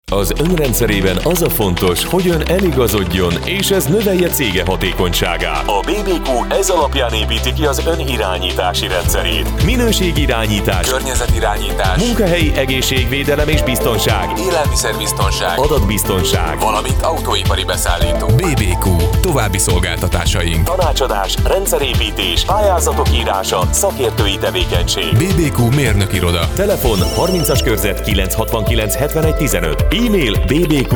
Az önrendszerében az a fontos, hogy ön eligazodjon, és ez növelje cége hatékonyságát. A BBQ ez alapján építi ki az ön irányítási rendszerét. Minőségirányítás, környezetirányítás, munkahelyi egészségvédelem és biztonság, élelmiszerbiztonság, adatbiztonság, valamint autóipari beszállító. BBQ. További szolgáltatásaink. tanácsadás, rendszerépítés, pályázatok írása, szakértői tevékenység. BBQ mérnökiroda. Telefon 30-as körzet 969 71 15. E-mail bbq